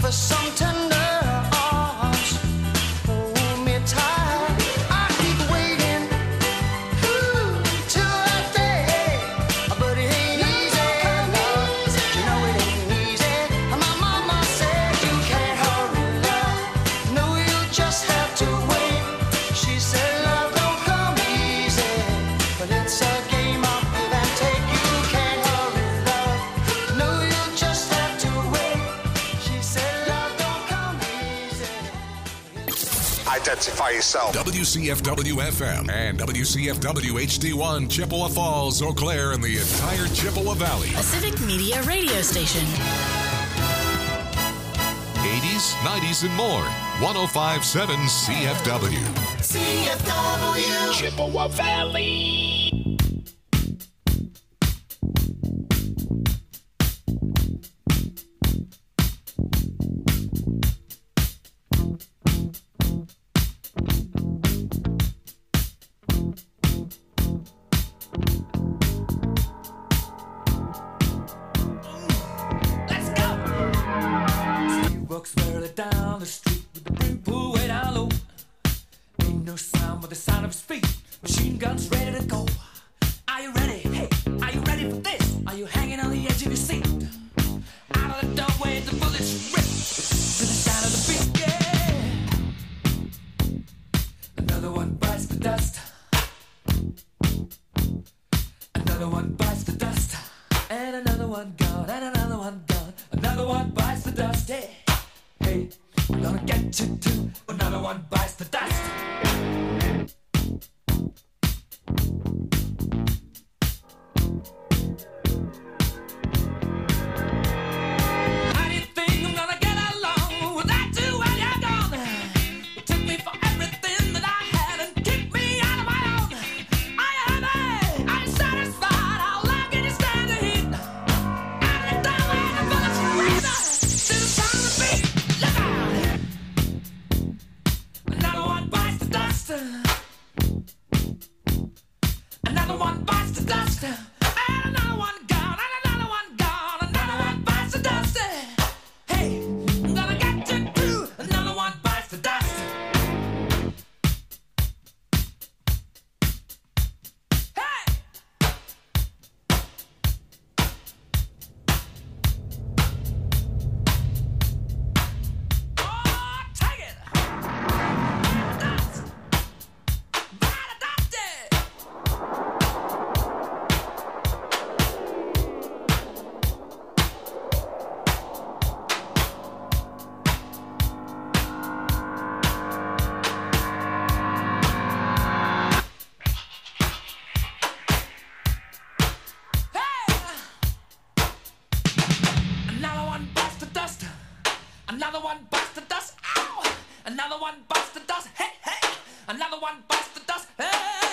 some tender arms. Hold me tight. I keep waiting till that day, but it ain't easy. You know it ain't easy. My mama said you can't hurry love. No, you just have to wait. She said love don't come easy, but it's a game of give and take. You can't hurry love. No, you just have to wait. She said love don't come easy. Identify yourself. WCFW FM and WCFW HD1 Chippewa Falls, Eau Claire, and the entire Chippewa Valley. A Civic Media radio station. 80s, 90s, and more. 1057 CFW. CFW. Chippewa Valley. Let's go. He walks barely down the street with the brim pulled way down low. Ain't no sound but the sound of his feet. Machine guns ready to go. Are you ready? Hey, are you ready for this? Are you hanging on the edge of your seat? Out of the doorway, the bullets rip to the sound of the beat. Yeah. Another one bites the dust. Another one bites the dust. And another one gone. And another one gone. Another one bites the dust. Hey, hey, I'm gonna get you too. Another one bites the dust. How do you think I'm gonna get along without you while you're gone? You took me for everything that I had and kicked me out of my own. Are you happy? Are you satisfied? How long can you stand the heat? Out of the doorway, the bullets rip to the sound of the beat. Look out! Another one bites the dust. Another one bites the dust. And another one gone. And another one gone. Another one bites the dust. Hey, I'm gonna get you too. Another one bites the dust. Hey! Oh, take it! Dust! Bite the dust, yeah! Hey! Another one bites the dust. Another one bites the dust. Ow! Another one bites the dust. Hey, hey! Another one bites the dust. Hey!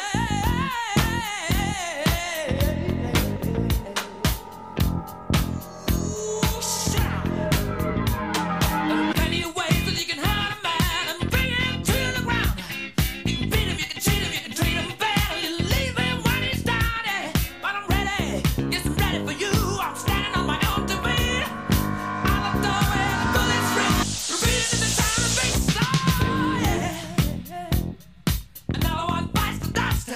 Ooh, shout! There are plenty of ways that you can hurt a man and bring him to the ground. You can beat him, you can cheat him, you can treat him bad, or you leave him when he's down. Yeah. But I'm ready, yes, I'm ready for you. I'm standing on my own two feet. Out the doorway, the bullets rip, repeating in the sound of beats. Oh, yeah. Another one bites the dust.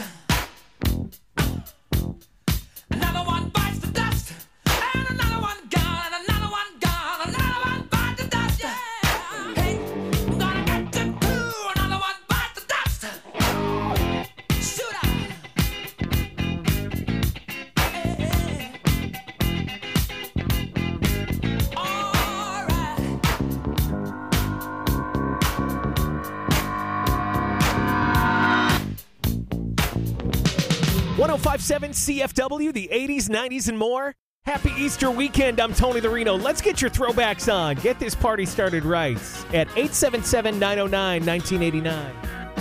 Another one bites the dust. And another one gone. And another one gone. Another one bites the dust. Yeah. Hey, I'm gonna get you too. Another one bites the dust. Shoot out. Hey. All right. 1057 CFW, the 80s, 90s, and more. Happy Easter weekend. I'm Tony the Reno. Let's get your throwbacks on. Get this party started right at 877-909-1989.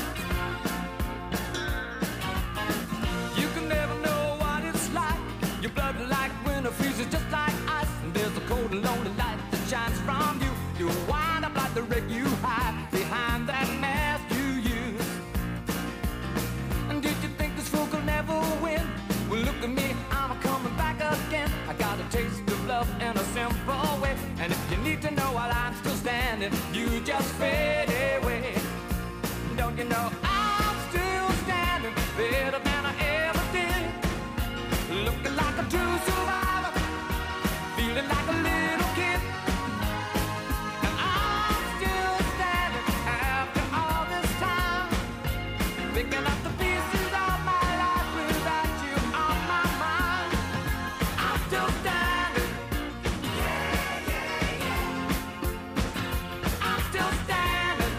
You can never know what it's like. Your blood like winter freezes just like ice. And there's a cold and lonely light that shines from you. You wind up like the wreck you hide behind that mask you use. And did you think this fool could never win? Well, look at me, I'm coming back again. I got a taste of love in a simple way. And if you need to know while I'm still standing, you just fade away. Don't you know I'm still standing better than I ever did? Looking like a true survivor, feeling like a little kid. And I'm still standing after all this time, picking up the pieces of my life without you on my mind. I'm still standing. I'm still standing.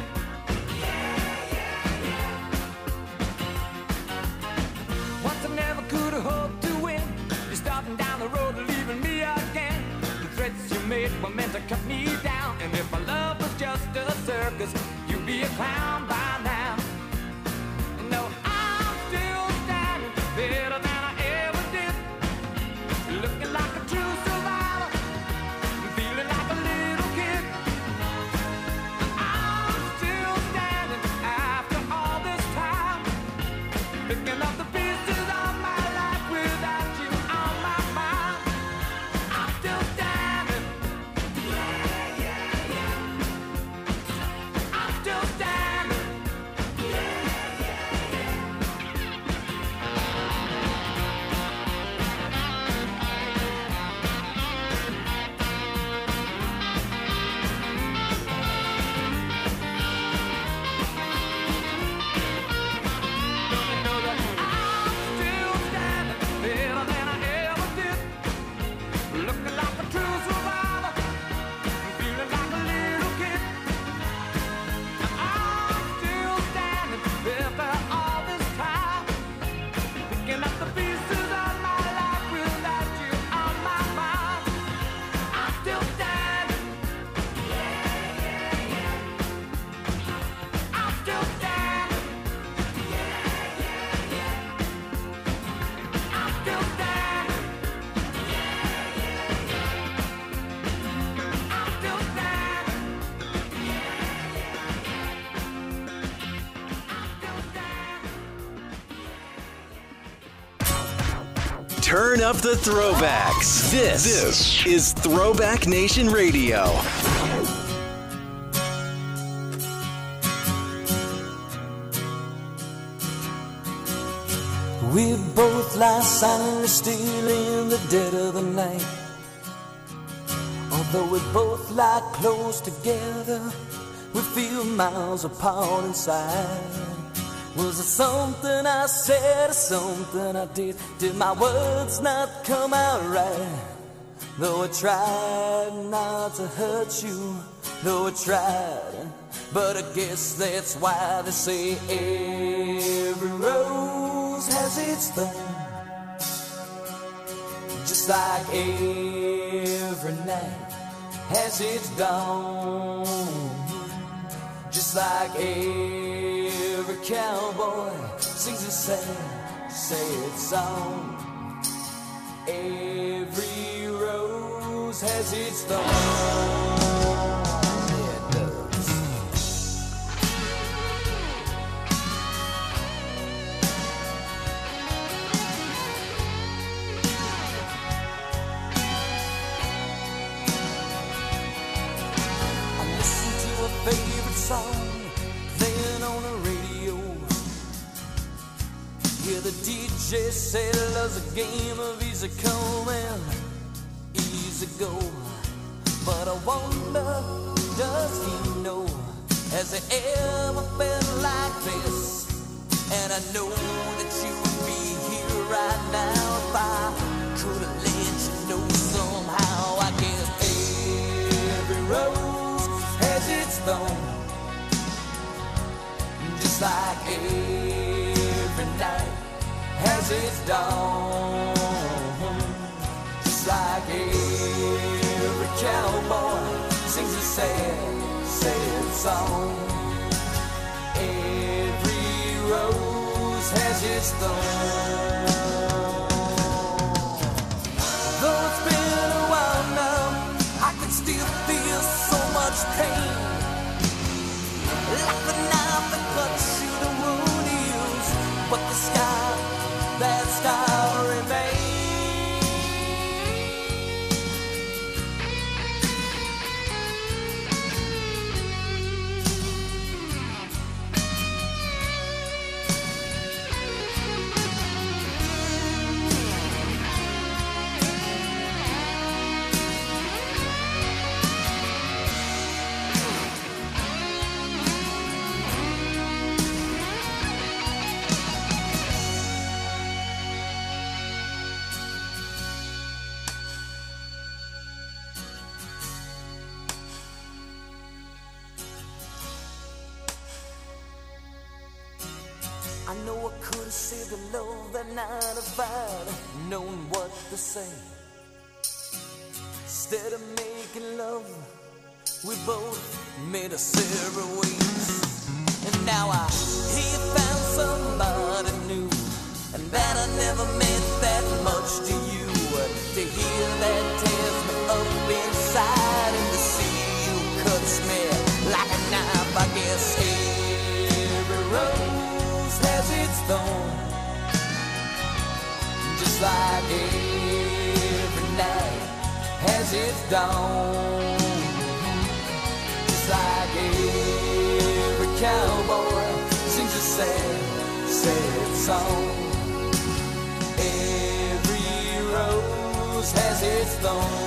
Once I never could have hoped to win. You're starting down the road, leaving me again. The threats you made were meant to cut me down. And if my love was just a circus, you'd be a clown by now. No, I'm still standing better than I ever did. Looking like a true survivor, feeling like a little kid. I'm still standing after all this time, picking up the pieces of my life without you on my mind. I'm still standing. I'm still standing. Know that I'm still standing better than I ever did. Looking like a true survivor, feeling like a little kid. I'm still standing after all this time, picking up the pieces of my life without you on my mind. I'm still standing. I'm still standing. I'm still standing. I'm still standing. Turn up the throwbacks. This is Throwback Nation Radio. We both lie silently still in the dead of the night. Although we both lie close together, we feel miles apart inside. Was it something I said or something I did? Did my words not come out right? Though I tried not to hurt you, though I tried, but I guess that's why they say every rose has its thorn. Just like every night has its dawn. Just like every cowboy sings a sad, sad song. Every rose has its thorn. Yeah, it does. I listen to a favorite song, then on the radio. Hear the DJ say love's a game of easy come and easy go. But I wonder, does he know? Has he ever felt like this? And I know that you would be here right now if I could have let you know somehow. I guess every rose has its thorn. Just like every night has its dawn. Just like every cowboy sings a sad, sad song. Every rose has its thorn. Though it's been a while now, I can still feel so much pain. Like the knife that cuts you, the wound heals, but the scar, that scar remains. could have saved the love that night if I'd known what to say. Instead of making love, we both made us separate ways. And now I he found somebody new, and that I never meant that much to you. To hear that tears me up inside, and to see you cuts me like a knife. I guess every rose has its thorn, just like every night has its dawn. Just like every cowboy sings a sad, sad song. Every rose has its thorn.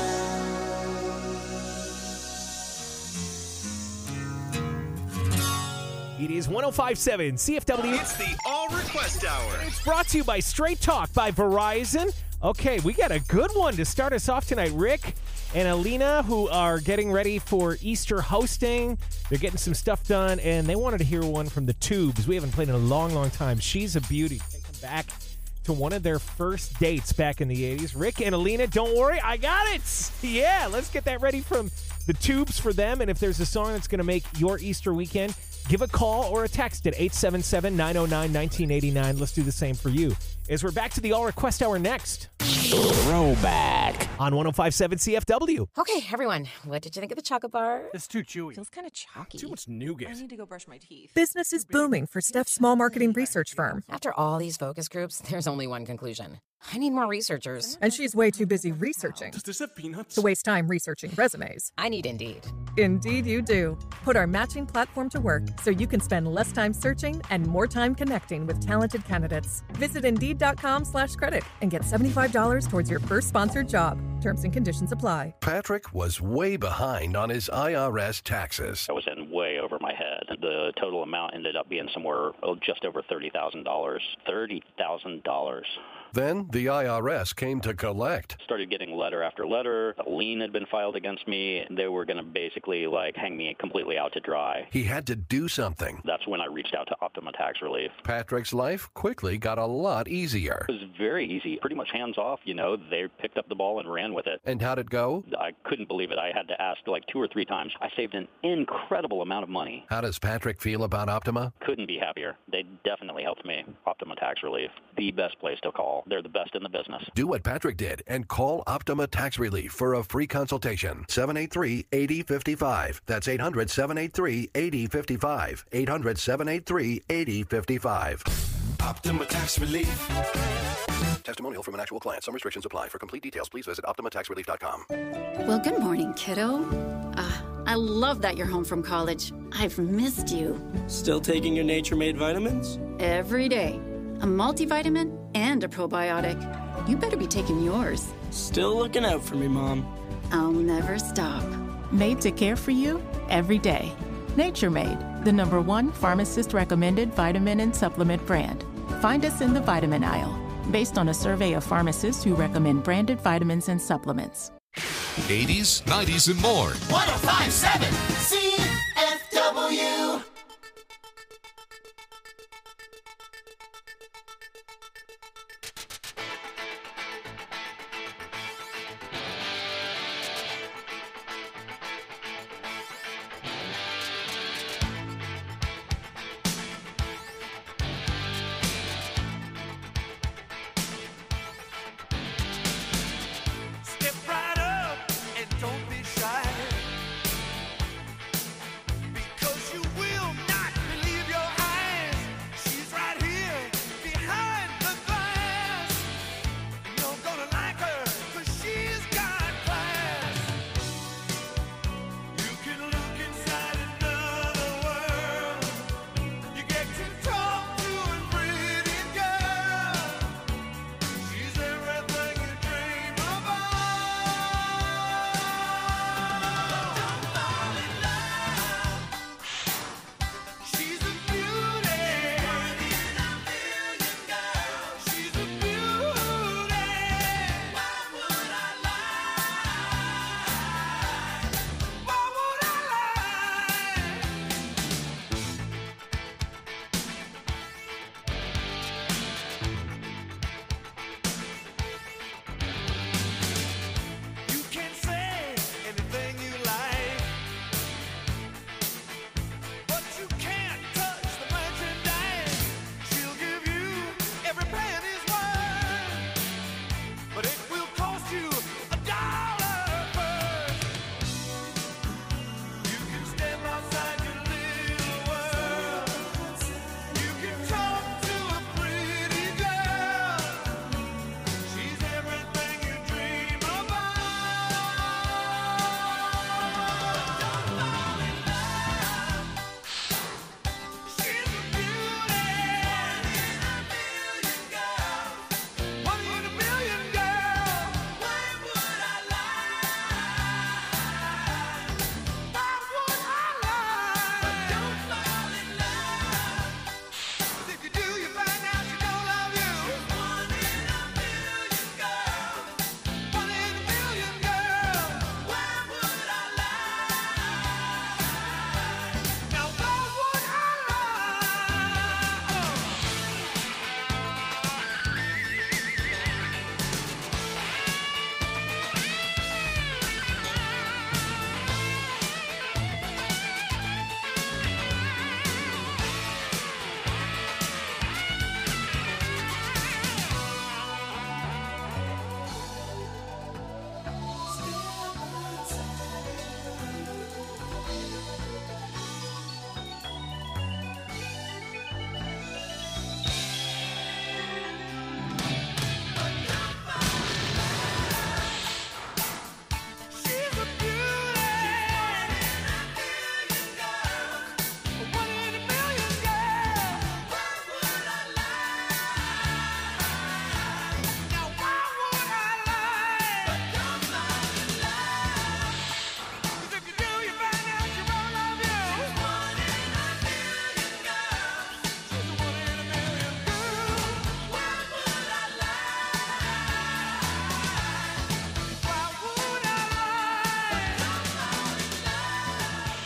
It is 105.7 CFW. It's the All Request Hour. It's brought to you by Straight Talk by Verizon. Okay, we got a good one to start us off tonight. Rick and Alina, who are getting ready for Easter hosting. They're getting some stuff done, and they wanted to hear one from the Tubes. We haven't played in a long, long time. She's a beauty. Take them back to one of their first dates back in the 80s. Rick and Alina, don't worry, I got it. Yeah, let's get that ready from the Tubes for them. And if there's a song that's going to make your Easter weekend, give a call or a text at 877-909-1989. Let's do the same for you. As we're back to the All Request Hour next. Throwback. On 105.7 CFW. Okay, everyone, what did you think of the chocolate bar? It's too chewy. Feels kind of chalky. Too much nougat. I need to go brush my teeth. Business is booming for Steph's small marketing research firm. After all these focus groups, there's only one conclusion. I need more researchers. And she's way too busy researching Does this have peanuts? to waste time researching resumes. I need Indeed. Indeed you do. Put our matching platform to work so you can spend less time searching and more time connecting with talented candidates. Visit Indeed.com/credit and get $75 towards your first sponsored job. Terms and conditions apply. Patrick was way behind on his IRS taxes. I was in way over my head. The total amount ended up being somewhere just over $30,000. $30,000. Then the IRS came to collect. Started getting letter after letter. A lien had been filed against me. They were going to basically hang me completely out to dry. He had to do something. That's when I reached out to Optima Tax Relief. Patrick's life quickly got a lot easier. It was very easy, pretty much hands off. They picked up the ball and ran with it. And how'd it go? I couldn't believe it. I had to ask 2 or 3 times. I saved an incredible amount of money. How does Patrick feel about Optima? Couldn't be happier. They definitely helped me. Optima Tax Relief, the best place to call. They're the best in the business. Do what Patrick did and call Optima Tax Relief for a free consultation. 783-8055. That's 800-783-8055. 800-783-8055. Optima Tax Relief. Testimonial from an actual client. Some restrictions apply. For complete details, please visit OptimaTaxRelief.com. Well, good morning, kiddo. I love that you're home from college. I've missed you. Still taking your Nature Made vitamins? Every day. A multivitamin and a probiotic. You better be taking yours. Still looking out for me, Mom. I'll never stop. Made to care for you every day. Nature Made, the #1 pharmacist-recommended vitamin and supplement brand. Find us in the vitamin aisle, based on a survey of pharmacists who recommend branded vitamins and supplements. 80s, 90s, and more. 105.7 CFW. Step right up and don't be shy, because you will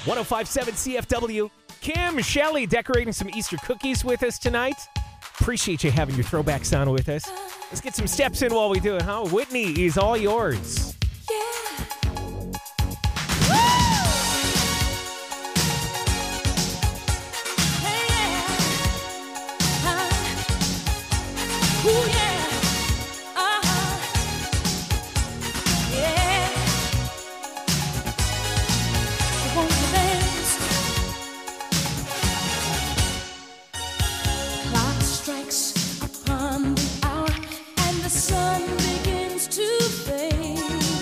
105.7 CFW. Kim Shelley decorating some Easter cookies with us tonight. Appreciate you having your throwbacks on with us. Let's get some steps in while we do it, huh? Whitney is all yours. Clock strikes upon the hour and the sun begins to fade.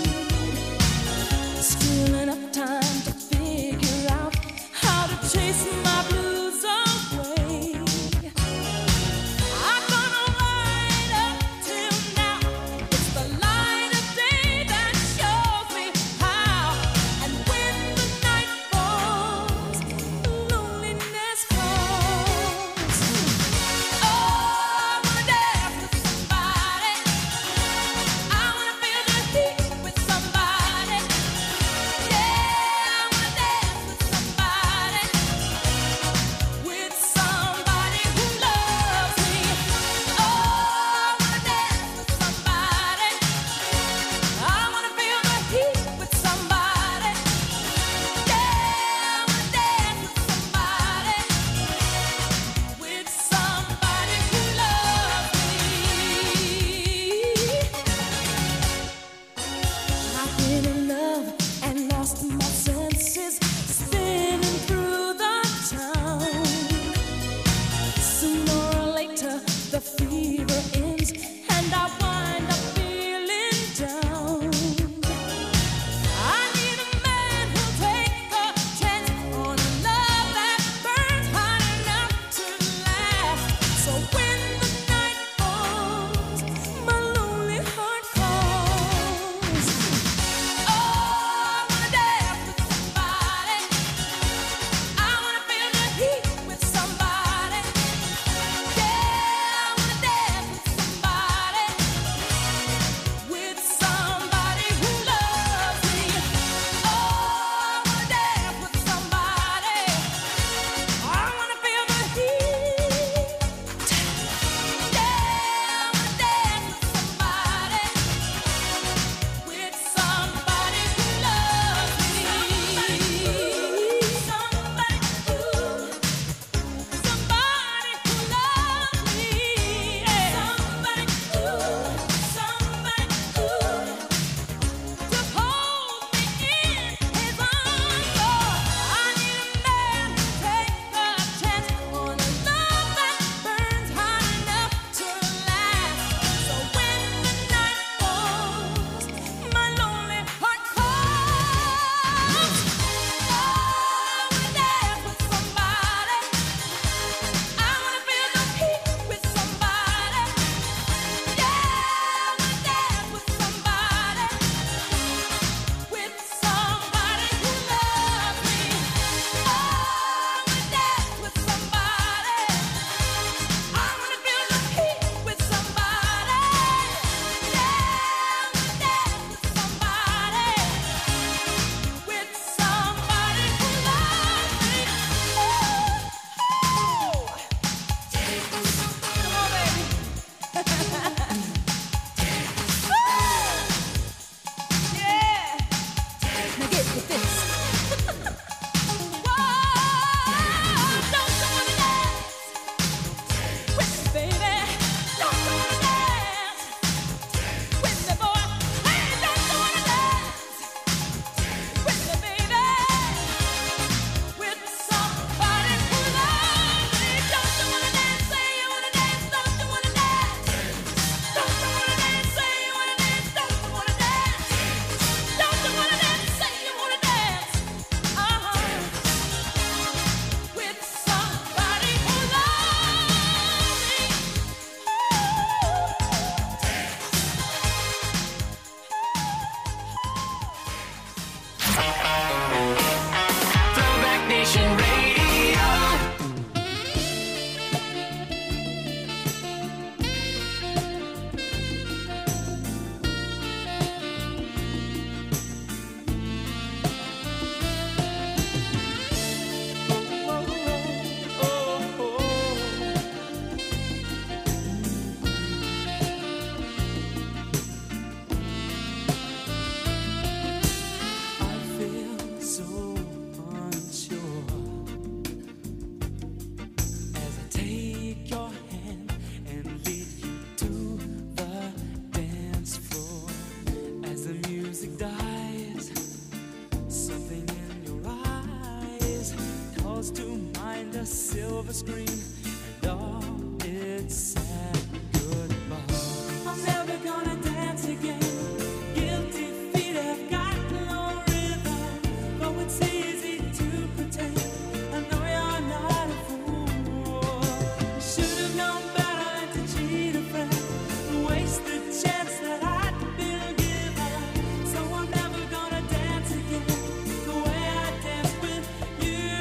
supposed to mind a silver screen, and all its sad goodbye. I'm never gonna dance again. Guilty feet have got no rhythm, though it's easy to pretend. I know you're not a fool. Should have known better than to cheat a friend, waste the chance that I'd been given. So I'm never gonna dance again the way I danced with you.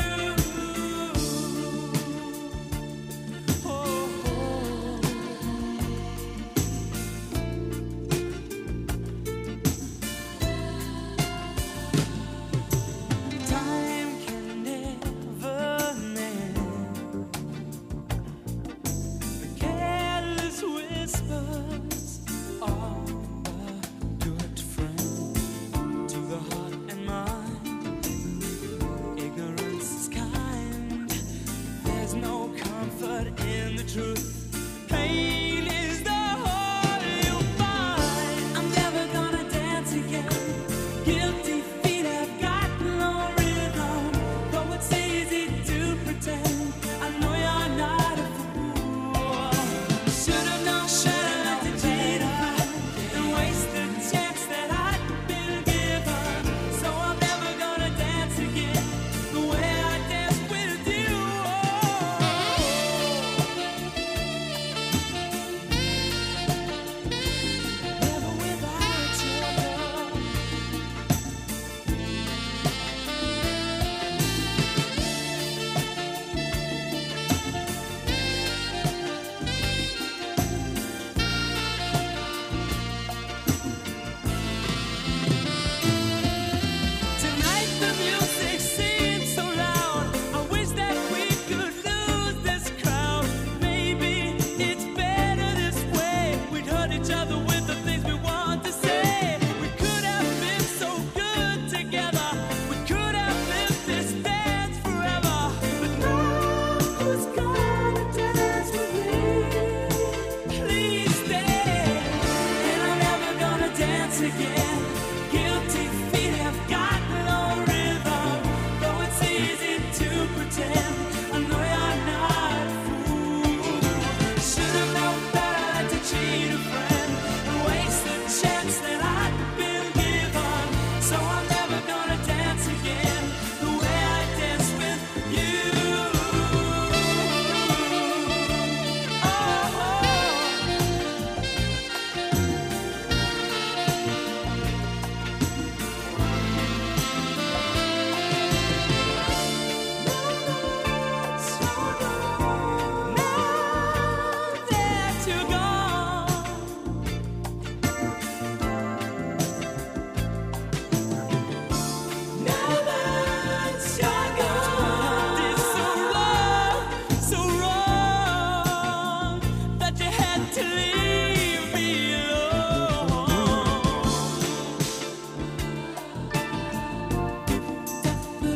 Oh. Time can never mend the careless whispers of a good friend to the heart and mind. Ignorance is kind. There's no comfort in the truth. Pain is the whole you'll find. I'm never gonna dance again. Guilty feet have got no rhythm, though it's easy to pretend. I know you're not a fool. Should have known better than to cheat a friend and waste the chance that I'd been given. So I'm never gonna dance again the way I danced with you. Never without you. Tonight the music seems so loud. I wish that we could lose this crowd. Maybe it's better this way. We'd hurt each other with the things we want to say. We could have been so good together. We could have lived this dance forever. But now who's gonna dance with me? Please stay. And I'm never gonna dance again. Guilty feet have got no rhythm, though it's easy to pretend. I know you're not a fool. Should have known better than to cheat a friend and waste the chance that I'd been given. So I'm never gonna dance again the way I danced with you. Now that you're gone, now that you're gone, it's so wrong that you had to leave me alone. But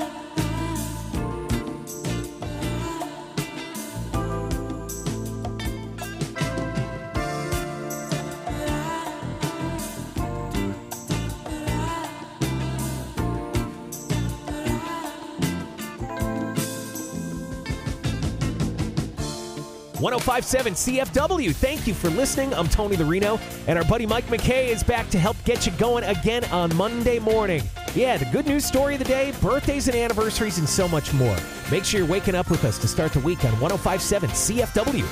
.1057 CFW. Thank you for listening. I'm Tony the Reno, and our buddy Mike McKay is back to help get you going again on Monday morning. Yeah, the good news story of the day, birthdays and anniversaries, and so much more. Make sure you're waking up with us to start the week on .1057 CFW.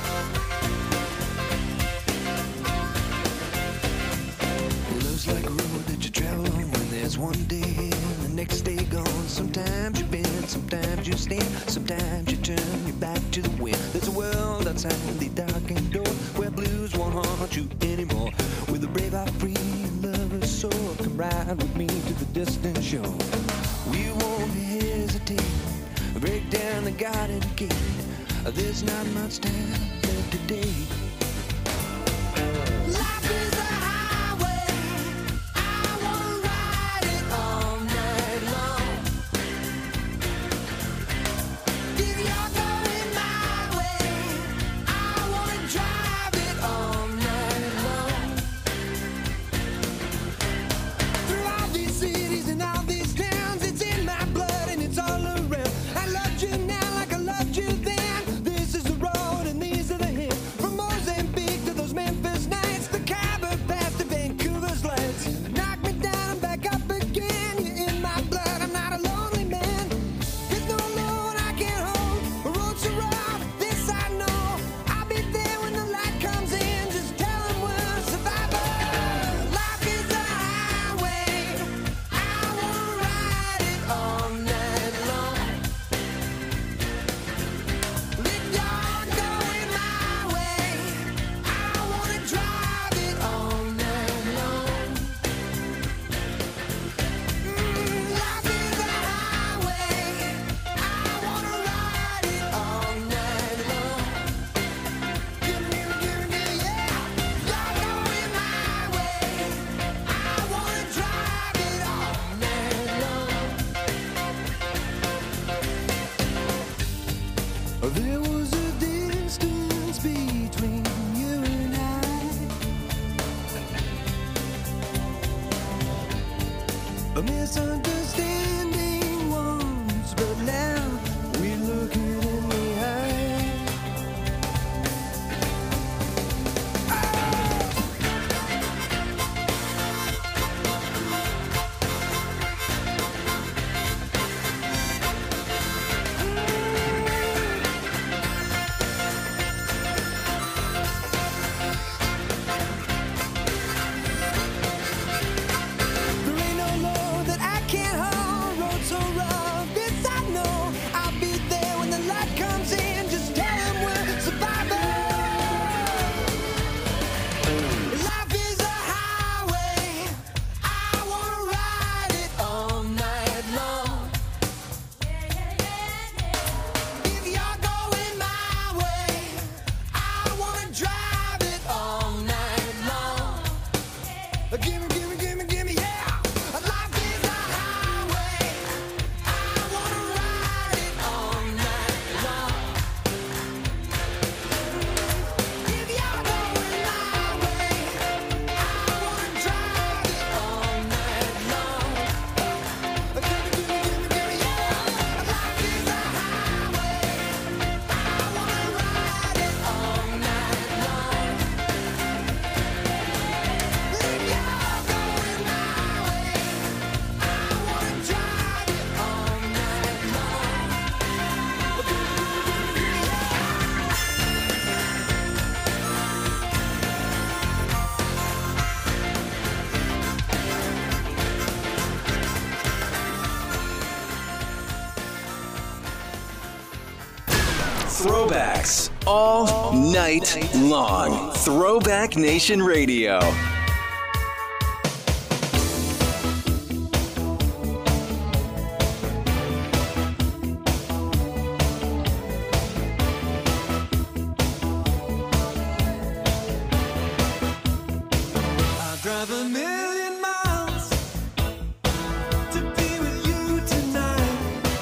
Love's like a road that you travel on when there's one day and the next day gone. Sometimes you bend, sometimes you stand, sometimes you turn your back to the wind. There's a world outside the darkened door where blues won't haunt you anymore. With a brave heart free and lover's soul, come ride with me to the distant shore. We won't hesitate, break down the garden gate. There's not much time left today. Life is a highway, I wanna ride it all night long. If you're going my way, I wanna drive it all night long. Through all these cities and all these towns, it's in my blood and it's all around. I love you Throwbacks all night long. Throwback Nation Radio. Drive a million miles to be with you tonight.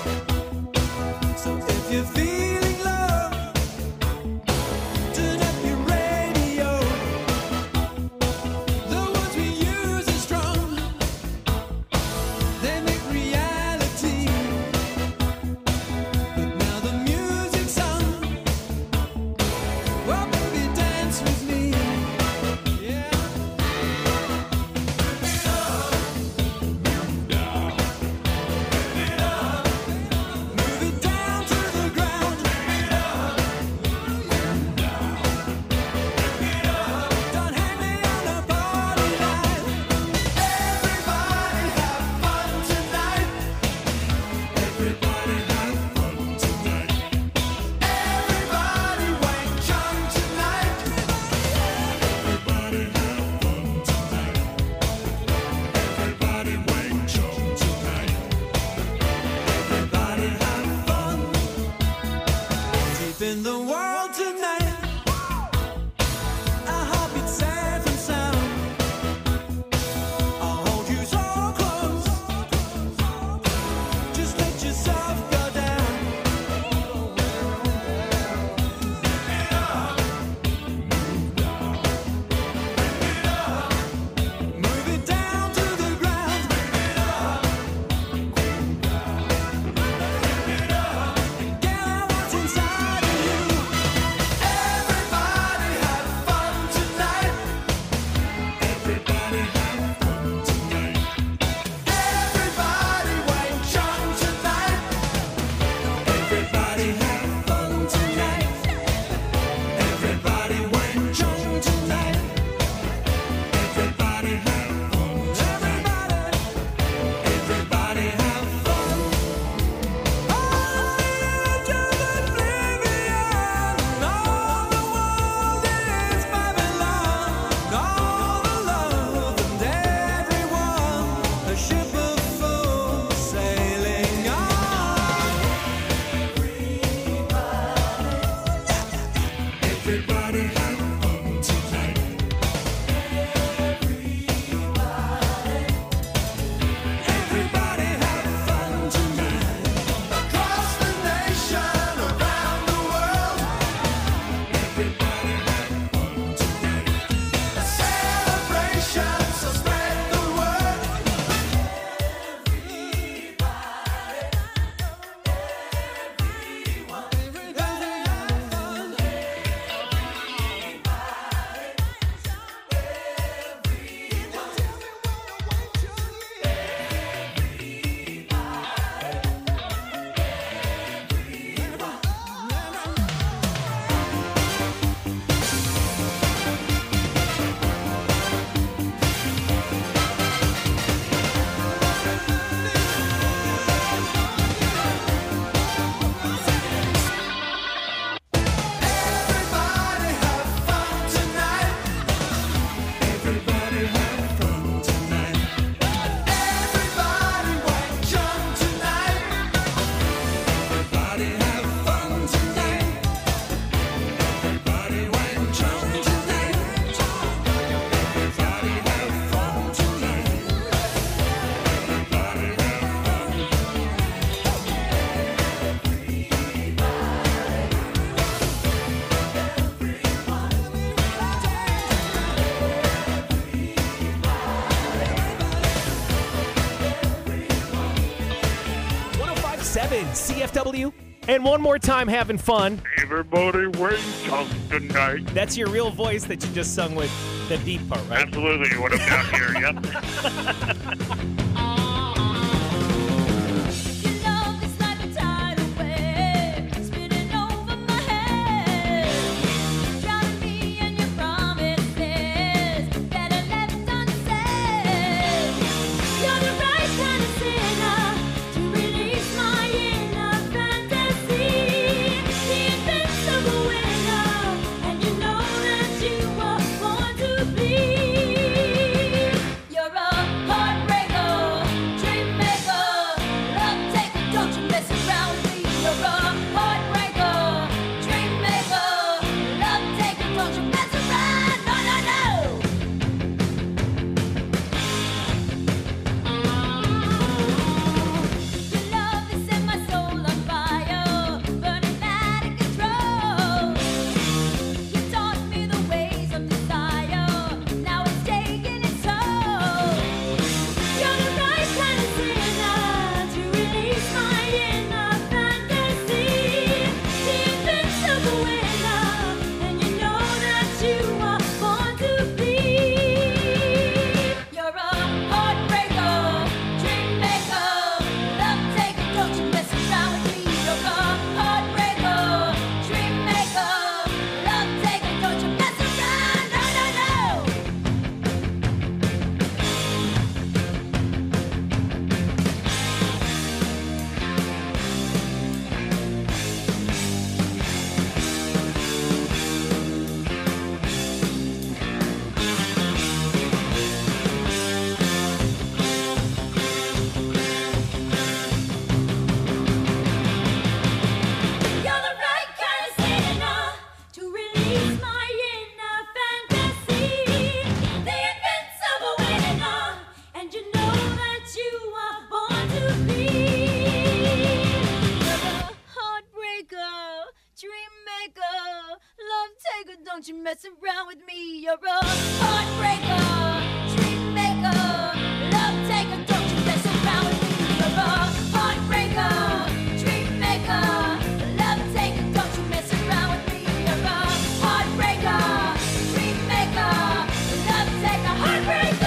So if you're feeling love, turn up your radio. The words we use are strong. They make reality. But now the music's on. Well, baby, dance with me. Yeah. In the world tonight, our heartbeats safe and sound. I'll hold you so close. Just let yourself go down. Move it down to the ground. Get what's inside of you. Everybody have fun tonight. Everybody have fun tonight. Everybody Wang Chung tonight. Everybody have fun tonight. Everybody Wang Chung tonight. Everybody have fun. Everybody have fun. Oh, to oblivion. All the world is Babylon. All the love and everyone. A ship of fools sailing on. Everybody have fun tonight. Everybody have fun tonight. Across the nation, around the world. Everybody have fun tonight. A celebration, so spread the word. Everybody have fun tonight. Everybody have fun tonight. Everybody Wang Chung tonight. Everybody have fun tonight. Everybody Wang Chung tonight. Everybody have fun tonight. Everybody have CFW. And one more time, having fun. Everybody Wang Chung tonight. That's your real voice that you just sung with the deep part, right? Absolutely, what I'm down here, yep. You're the right kind of sinner to release my inner fantasy. The don't you mess around with me. You're a heartbreaker, dream maker, love taker, don't you mess around with me. You're a heartbreaker, dream maker, love taker, don't you mess around with me. You're a heartbreaker, dream maker, love taker, heartbreaker.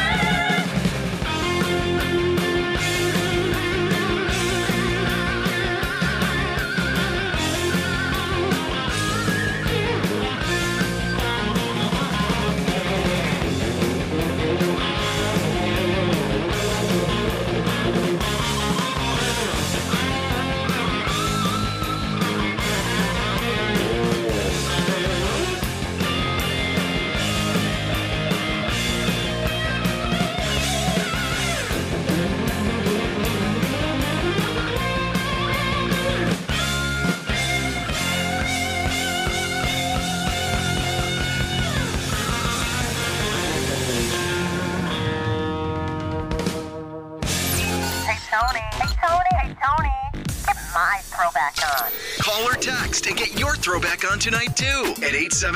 My throwback on. Call or text and get your throwback on tonight, too, at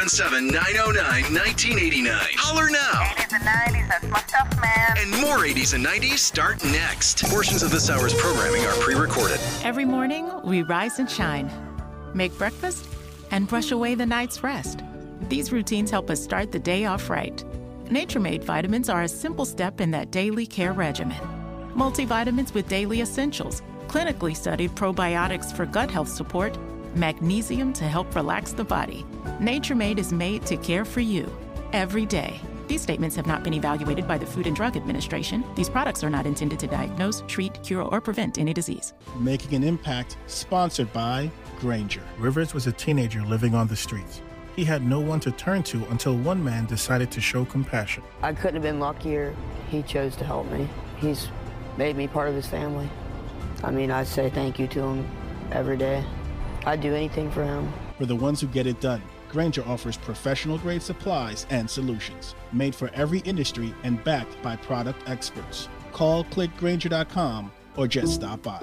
877-909-1989. Holler now. 80s and 90s, that's my stuff, man. And more 80s and 90s start next. Portions of this hour's programming are pre-recorded. Every morning, we rise and shine, make breakfast, and brush away the night's rest. These routines help us start the day off right. Nature Made vitamins are a simple step in that daily care regimen. Multivitamins with daily essentials, clinically studied probiotics for gut health support, magnesium to help relax the body. Nature Made is made to care for you every day. These statements have not been evaluated by the Food and Drug Administration. These products are not intended to diagnose, treat, cure, or prevent any disease. Making an Impact, sponsored by Grainger. Rivers was a teenager living on the streets. He had no one to turn to until one man decided to show compassion. I couldn't have been luckier. He chose to help me. He's made me part of his family. I mean, I say thank you to him every day. I'd do anything for him. For the ones who get it done, Grainger offers professional-grade supplies and solutions, made for every industry and backed by product experts. Call, click Grainger.com, or just stop by.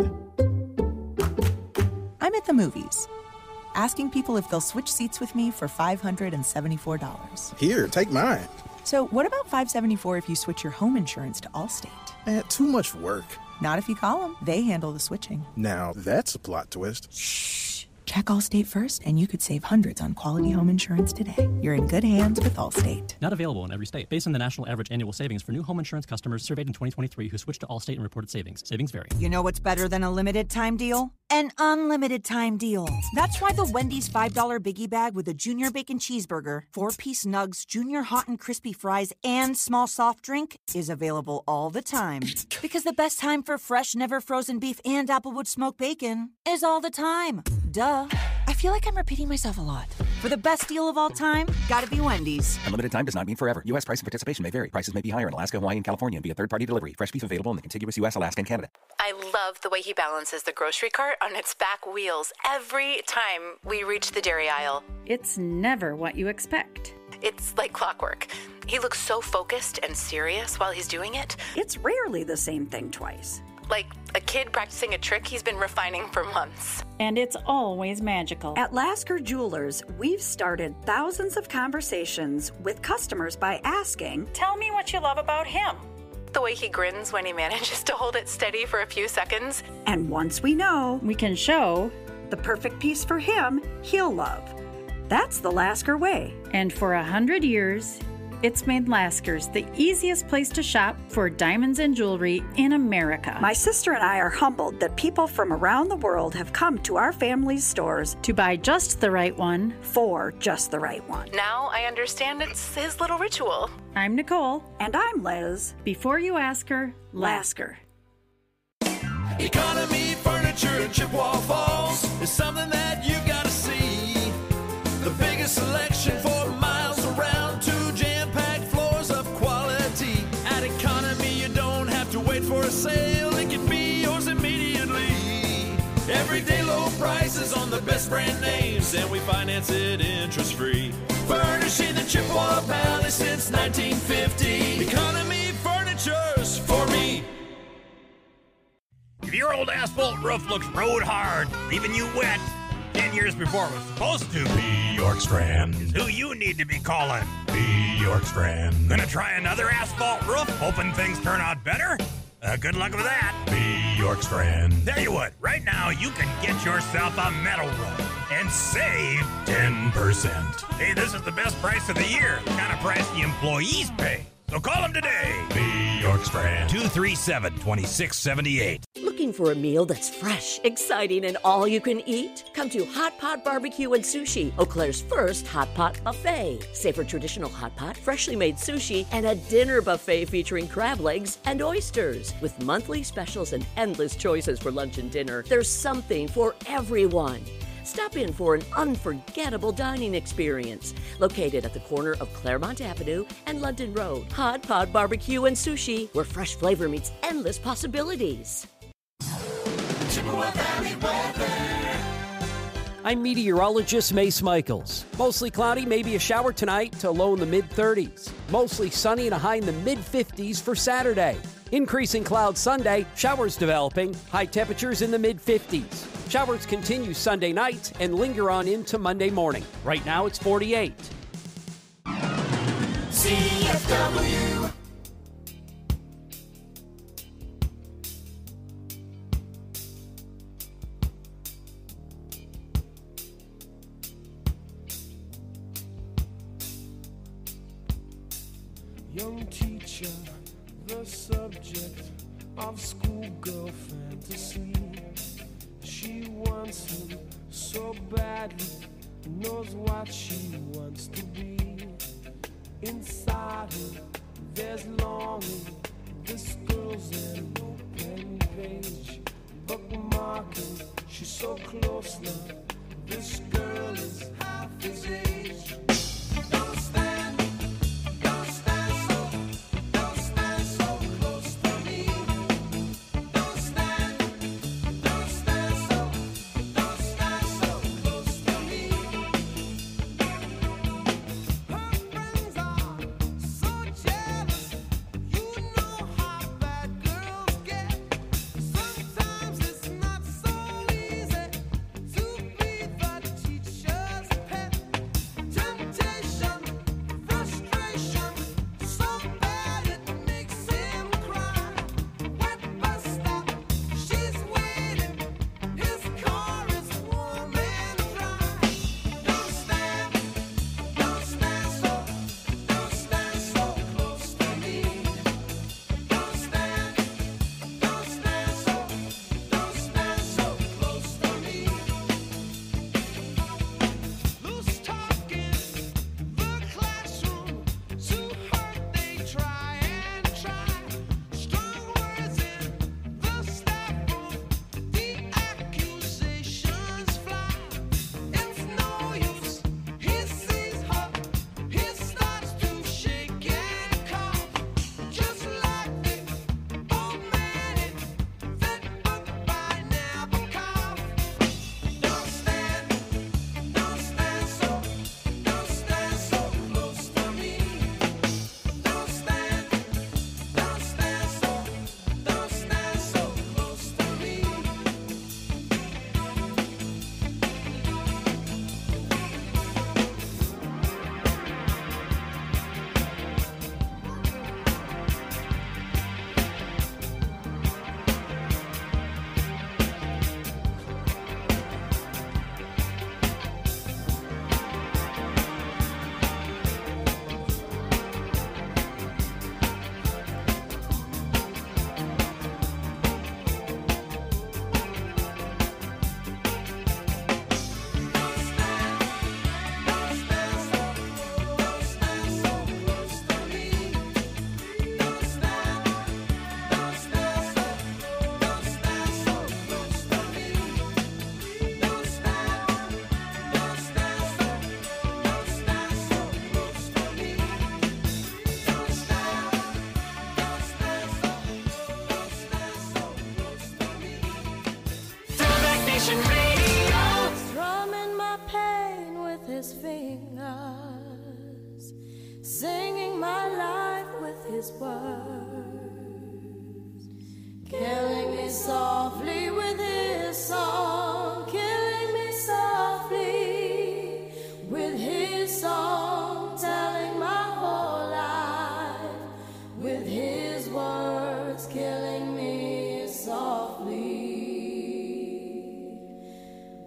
I'm at the movies, asking people if they'll switch seats with me for $574. Here, take mine. So what about $574 if you switch your home insurance to Allstate? Too much work. Not if you call them. They handle the switching. Now, that's a plot twist. Shh. Check Allstate first, and you could save hundreds on quality home insurance today. You're in good hands with Allstate. Not available in every state. Based on the national average annual savings for new home insurance customers surveyed in 2023 who switched to Allstate and reported savings. Savings vary. You know what's better than a limited time deal? An unlimited time deal. That's why the Wendy's $5 Biggie Bag with a Junior Bacon Cheeseburger, 4-piece nugs, Junior Hot and Crispy Fries, and small soft drink is available all the time. Because the best time for fresh, never frozen beef and Applewood smoked bacon is all the time. Duh. I feel like I'm repeating myself a lot. For the best deal of all time, gotta be Wendy's. Unlimited time does not mean forever. U.S. price and participation may vary. Prices may be higher in Alaska, Hawaii, and California via third-party delivery. Fresh beef available in the contiguous U.S., Alaska, and Canada. I love the way he balances the grocery cart on its back wheels every time we reach the dairy aisle. It's never what you expect. It's like clockwork. He looks so focused and serious while he's doing it. It's rarely the same thing twice. Like a kid practicing a trick he's been refining for months. And it's always magical. At Lasker Jewelers, we've started thousands of conversations with customers by asking, "Tell me what you love about him." The way he grins when he manages to hold it steady for a few seconds. And once we know, we can show the perfect piece for him, he'll love. That's the Lasker way. And for 100 years, it's made Lasker's the easiest place to shop for diamonds and jewelry in America. My sister and I are humbled that people from around the world have come to our family's stores to buy just the right one for just the right one. Now I understand it's his little ritual. I'm Nicole. And I'm Liz. Before you ask her, Lasker. Economy Furniture in Chippewa Falls is something that you gotta see. The biggest selection for miles around, 2 jam-packed floors of quality. At Economy, you don't have to wait for a sale. It can be yours immediately. Everyday low prices on the best brand names, and we finance it interest-free. Furnishing the Chippewa Valley since 1950. Economy Furniture's for me. If your old asphalt roof looks road hard, leaving you wet, 10 years before it was supposed to. B. Yorkstrand. Is who you need to be calling. B. Yorkstrand. Gonna try another asphalt roof, hoping things turn out better? Good luck with that. B. Yorkstrand. Tell you what, right now you can get yourself a metal roof and save 10%. Hey, this is the best price of the year. The kind of price the employees pay. So call them today. B. Yorkstrand. 237-2678. Looking for a meal that's fresh, exciting, and all you can eat? Come to Hot Pot Barbecue and Sushi, Eau Claire's first hot pot buffet. Savor traditional hot pot, freshly made sushi, and a dinner buffet featuring crab legs and oysters. With monthly specials and endless choices for lunch and dinner, there's something for everyone. Stop in for an unforgettable dining experience. Located at the corner of Claremont Avenue and London Road. Hot Pot Barbecue and Sushi, where fresh flavor meets endless possibilities. Chippewa Valley weather. I'm meteorologist Mace Michaels. Mostly cloudy, maybe a shower tonight to a low in the mid-30s. Mostly sunny and a high in the mid-50s for Saturday. Increasing clouds Sunday, showers developing, high temperatures in the mid-50s. Showers continue Sunday night and linger on into Monday morning. Right now it's 48. CFW. Young teacher, the subject of schoolgirl fantasy. She wants him so badly, knows what she wants to be. Inside her, there's longing. This girl's an open page, bookmarking. She's so close now. This girl is half his age. Don't stand so close to me. Don't stand so close to me. Her friends are so jealous. You know how bad girls get. Sometimes it's not so easy to be the teacher's pet. Temptation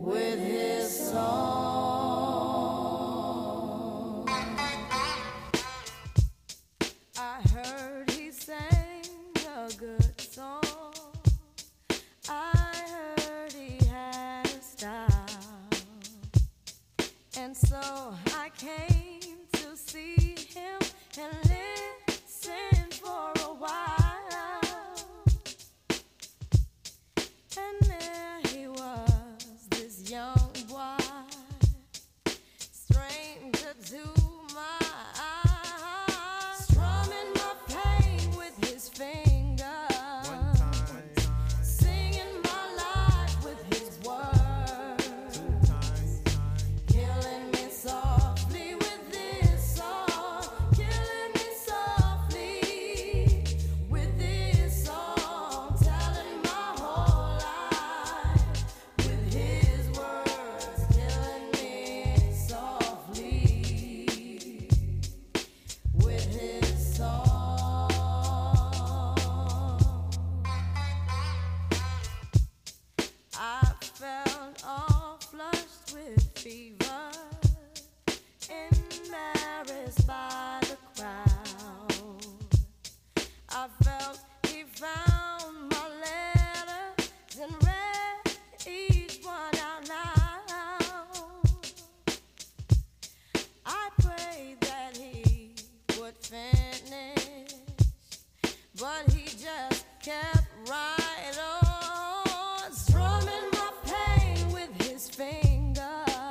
with his song. I heard he sang a good song. I heard he had a style. And so I came to see him and listen for a while. And there he was, this young boy, stranger to my eyes, strumming my pain with his fingers, singing my life with his words, killing me softly with this song, killing me softly with this song, telling my whole life with his words, killing me softly with his song. I felt all flushed with fever, embarrassed by the crowd. I felt he found my letters and read each one out loud. I prayed that he would finish, but he just kept right on, strumming my pain with his fingers,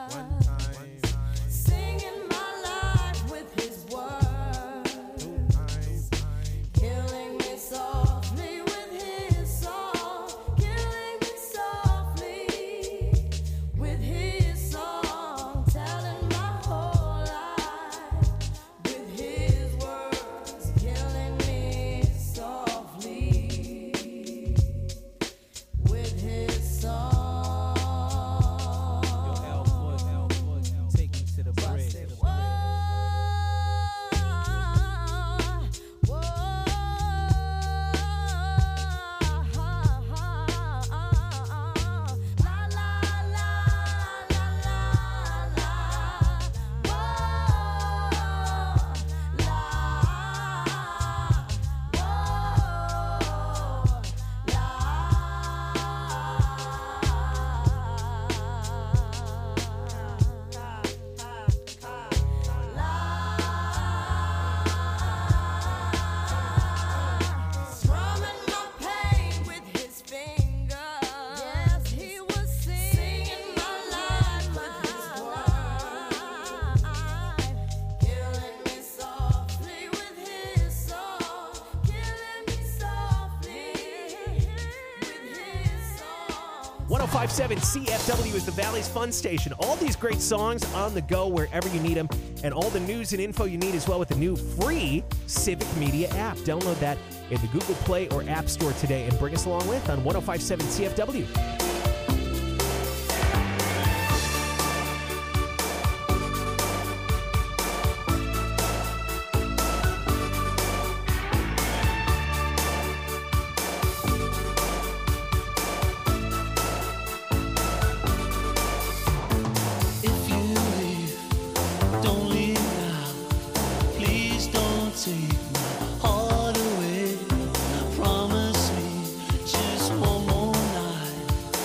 singing my life with his words, killing me softly with his song, killing me softly with his song, telling my whole life with his words, killing me softly with his song. Take me to the bridge. Strumming my pain with his fingers. Yes, he was singing my life with his words, killing me softly with his song, killing me softly with his song. 105.7 CFW is the Valley's fun station. All these great songs on the go wherever you need them, and all the news and info you need as well with the new free Civic Media app. Download that in the Google Play or App Store today and bring us along with on 105.7 CFW. If you leave, don't leave now. Please don't take my heart away. Promise me just one more night.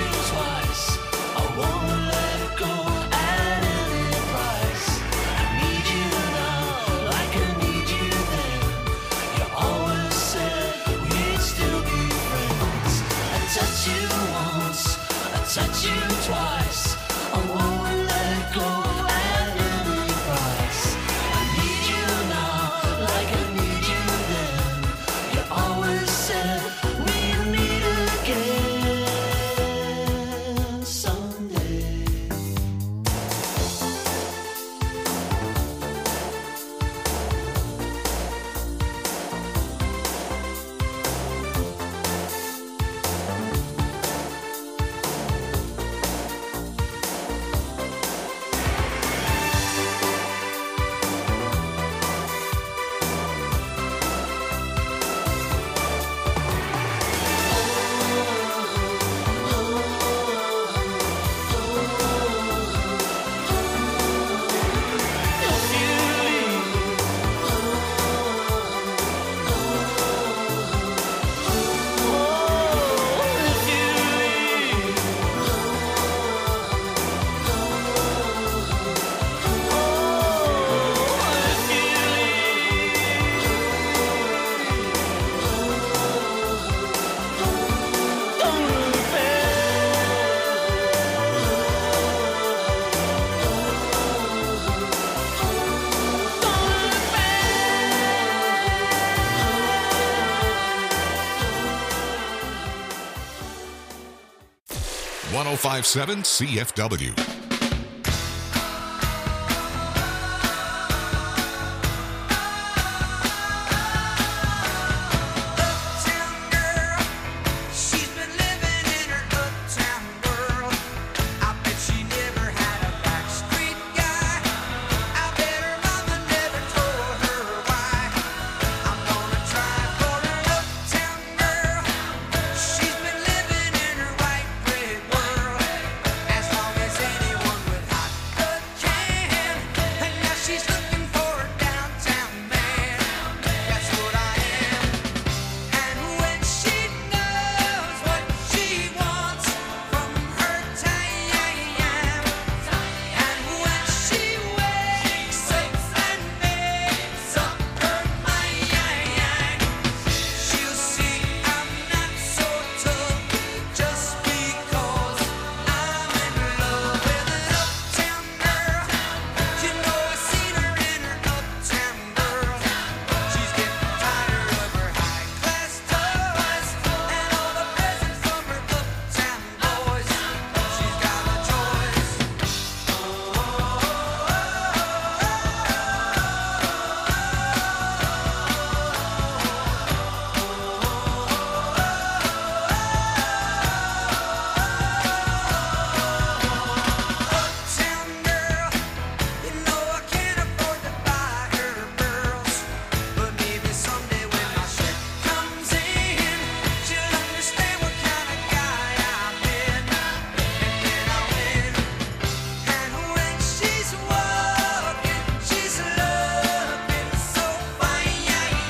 twice. I won't let go at any price. I need you now, like I need you then. You always said we'd still be friends. I touch you once, I touch you twice. I won't let go at any price. I need you now, like I need you then. You always said we'd meet again someday. .1057 CFW. She's been living in her uptown world. I bet she never had a backstreet guy. I bet her mama never told her why. I'm gonna try for her uptown girl. She's been living in her white bread world as long as anyone with hot blood can. And now she's looking for a downtown man. That's what I am. And when she knows what she wants from her time, and when she wakes up and makes up her mind, she'll see I'm not so tough just because I'm in love with an uptown girl. You know I've seen her in her uptown world. She's getting tired of her high-class toys and all the presents from her uptown boys. She's got a choice. Uptown girl, you know I can't afford to buy her pearls, but maybe someday when my check comes in, she'll understand what kind of guy I've been, and then I'll win. And when she's walking, she's looking so fine,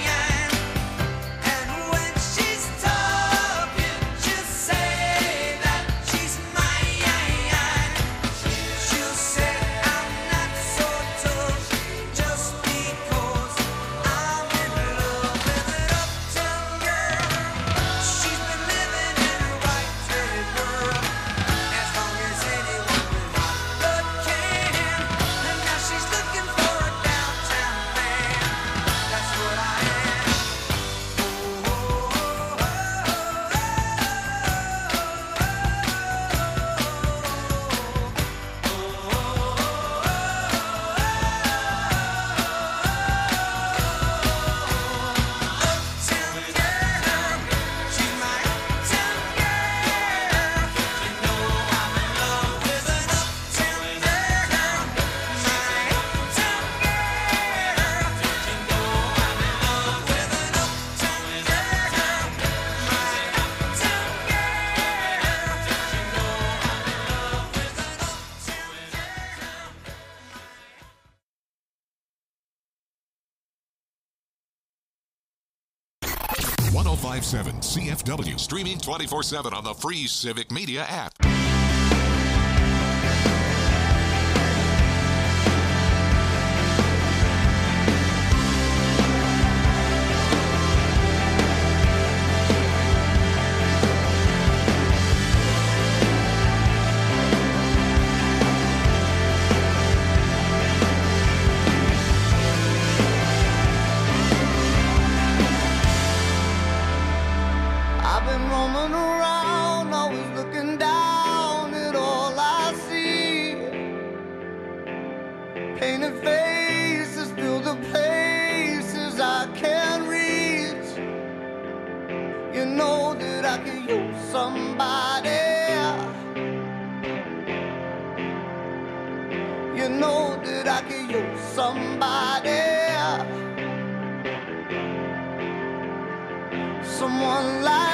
and when she's talking, she'll say that she's mine. She'll say I'm not so tough just because I'm in love with an uptown girl. She's been living in her white bread world as long as anyone with hot blood can. And now she's looking for a downtown man. That's what I am. Uptown girl, she's my uptown girl. You know I'm in love with an uptown girl. My uptown girl. You know I'm in love with an uptown girl. My uptown girl. You know I'm in love with an uptown .1057 CFW. Streaming 24/7 on the free Civic Media app. Painted faces fill the places I can't reach. You know that I could use somebody. You know that I could use somebody. Someone like